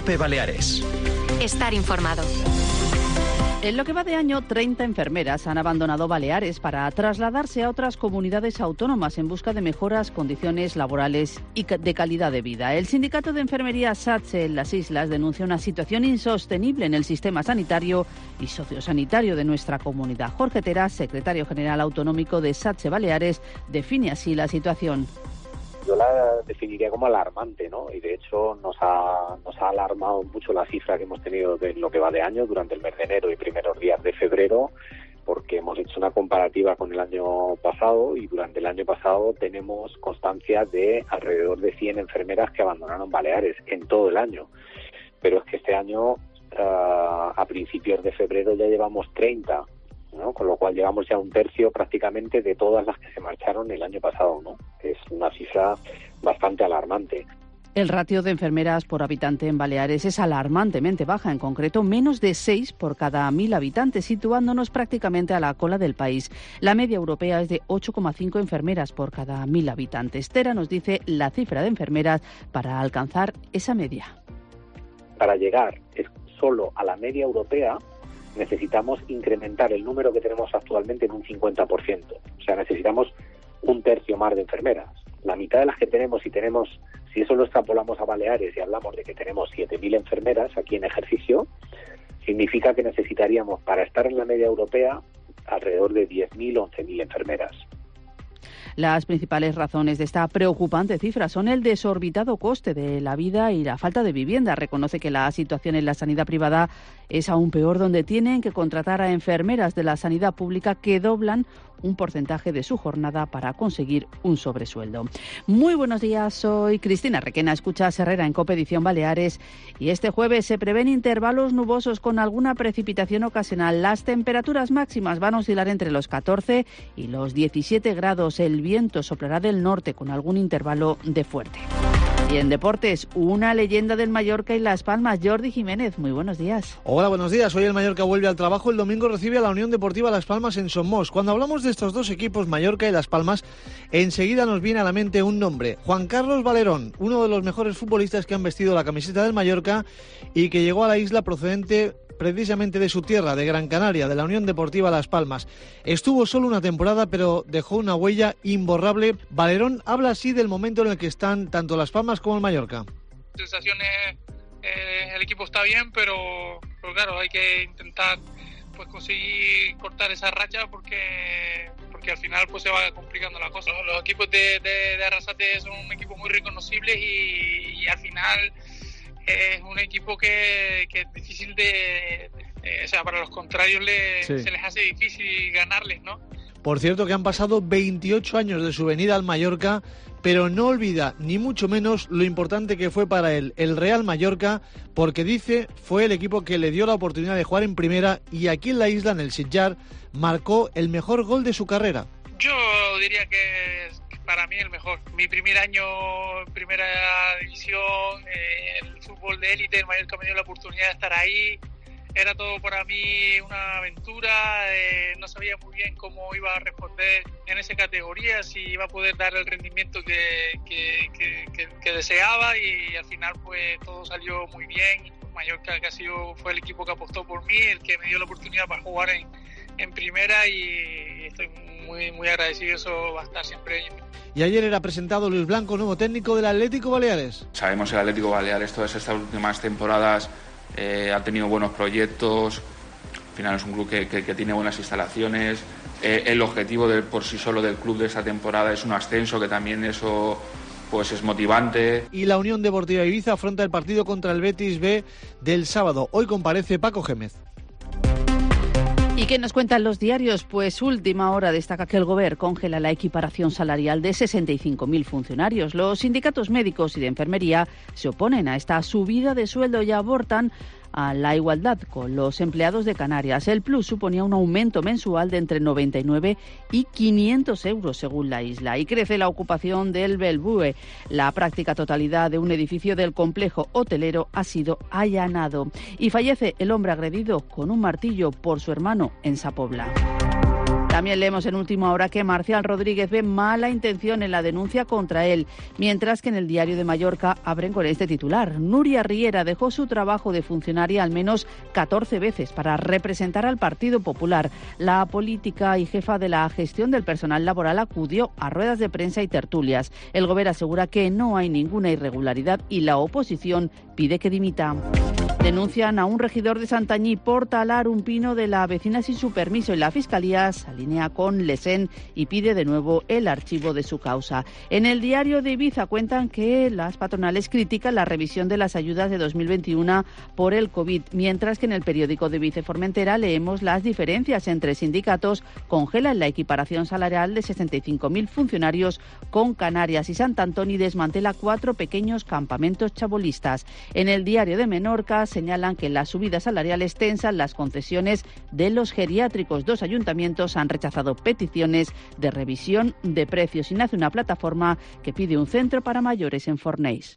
COPE Baleares. Estar informado. En lo que va de año, 30 enfermeras han abandonado Baleares para trasladarse a otras comunidades autónomas en busca de mejoras condiciones laborales y de calidad de vida. El sindicato de enfermería SATSE en las islas denuncia una situación insostenible en el sistema sanitario y sociosanitario de nuestra comunidad. Jorge Teras, secretario general autonómico de SATSE Baleares, define así la situación. Yo la definiría como alarmante, ¿no? Y de hecho nos ha alarmado mucho la cifra que hemos tenido de lo que va de año durante el mes de enero y primeros días de febrero, porque hemos hecho una comparativa con el año pasado y durante el año pasado tenemos constancia de alrededor de 100 enfermeras que abandonaron Baleares en todo el año. Pero es que este año, a principios de febrero, ya llevamos 30, ¿no? Con lo cual llevamos ya un tercio prácticamente de todas las que se marcharon el año pasado, ¿no? Es una cifra bastante alarmante. El ratio de enfermeras por habitante en Baleares es alarmantemente baja, en concreto menos de 6 por cada 1.000 habitantes, situándonos prácticamente a la cola del país. La media europea es de 8,5 enfermeras por cada 1.000 habitantes. Tera nos dice la cifra de enfermeras para alcanzar esa media. Para llegar solo a la media europea, necesitamos incrementar el número que tenemos actualmente en un 50%. O sea, necesitamos un tercio más de enfermeras. La mitad de las que tenemos, si eso lo extrapolamos a Baleares y hablamos de que tenemos 7.000 enfermeras aquí en ejercicio, significa que necesitaríamos, para estar en la media europea, alrededor de 10.000 o 11.000 enfermeras. Las principales razones de esta preocupante cifra son el desorbitado coste de la vida y la falta de vivienda. Reconoce que la situación en la sanidad privada es aún peor, donde tienen que contratar a enfermeras de la sanidad pública que doblan un porcentaje de su jornada para conseguir un sobresueldo. Muy buenos días, soy Cristina Requena, escuchas Herrera en COPE Edición Baleares y este jueves se prevén intervalos nubosos con alguna precipitación ocasional. Las temperaturas máximas van a oscilar entre los 14 y los 17 grados. El viento soplará del norte con algún intervalo de fuerte. Y en deportes, una leyenda del Mallorca y Las Palmas, Jordi Jiménez. Muy buenos días. Hola, buenos días. Hoy el Mallorca vuelve al trabajo. El domingo recibe a la Unión Deportiva Las Palmas en Somos. Cuando hablamos de estos dos equipos, Mallorca y Las Palmas, enseguida nos viene a la mente un nombre. Juan Carlos Valerón, uno de los mejores futbolistas que han vestido la camiseta del Mallorca y que llegó a la isla procedente precisamente de su tierra, de Gran Canaria, de la Unión Deportiva Las Palmas. Estuvo solo una temporada, pero dejó una huella imborrable. Valerón habla así del momento en el que están tanto Las Palmas como el Mallorca. Sensaciones, el equipo está bien, pero claro, hay que intentar pues conseguir cortar esa racha porque al final pues se va complicando la cosa. Los equipos de Arrasate son un equipo muy reconocible y al final es un equipo que es difícil o sea, para los contrarios se les hace difícil ganarles, ¿no? Por cierto que han pasado 28 años de su venida al Mallorca, pero no olvida ni mucho menos lo importante que fue para él el Real Mallorca, porque dice fue el equipo que le dio la oportunidad de jugar en primera y aquí en la isla, en el Sitjar, marcó el mejor gol de su carrera. Yo diría que para mí el mejor. Mi primer año en primera división, el fútbol de élite, el Mallorca me dio la oportunidad de estar ahí. Era todo para mí una aventura, no sabía muy bien cómo iba a responder en esa categoría, si iba a poder dar el rendimiento que deseaba y al final pues todo salió muy bien. Mallorca fue el equipo que apostó por mí, el que me dio la oportunidad para jugar en primera y estoy muy agradecido, eso va a estar siempre. Y ayer era presentado Luis Blanco, nuevo técnico del Atlético Baleares. Sabemos el Atlético Baleares todas estas últimas temporadas ha tenido buenos proyectos, al final es un club que tiene buenas instalaciones, el objetivo por sí solo del club de esta temporada es un ascenso, que también eso pues es motivante. Y la Unión Deportiva Ibiza afronta el partido contra el Betis B del sábado. Hoy comparece Paco Gémez. ¿Y qué nos cuentan los diarios? Pues Última Hora destaca que el Gobierno congela la equiparación salarial de 65.000 funcionarios. Los sindicatos médicos y de enfermería se oponen a esta subida de sueldo y abortan a la igualdad con los empleados de Canarias. El plus suponía un aumento mensual de entre 99 y 500 euros según la isla. Y crece la ocupación del Belbúe. La práctica totalidad de un edificio del complejo hotelero ha sido allanado. Y fallece el hombre agredido con un martillo por su hermano en Sa Pobla. También leemos en Última Hora que Marcial Rodríguez ve mala intención en la denuncia contra él, mientras que en el Diario de Mallorca abren con este titular. Nuria Riera dejó su trabajo de funcionaria al menos 14 veces para representar al Partido Popular. La política y jefa de la gestión del personal laboral acudió a ruedas de prensa y tertulias. El Gobierno asegura que no hay ninguna irregularidad y la oposición pide que dimita. Denuncian a un regidor de Santañí por talar un pino de la vecina sin su permiso y la Fiscalía se alinea con Lesen y pide de nuevo el archivo de su causa. En el Diario de Ibiza cuentan que las patronales critican la revisión de las ayudas de 2021 por el COVID, mientras que en el periódico de Ibiza Formentera leemos las diferencias entre sindicatos congelan la equiparación salarial de 65.000 funcionarios con Canarias y Sant Antoni desmantela 4 pequeños campamentos chabolistas. En el Diario de Menorca señalan que las subidas salariales tensan las concesiones de los geriátricos. 2 ayuntamientos han rechazado peticiones de revisión de precios y nace una plataforma que pide un centro para mayores en Fornells.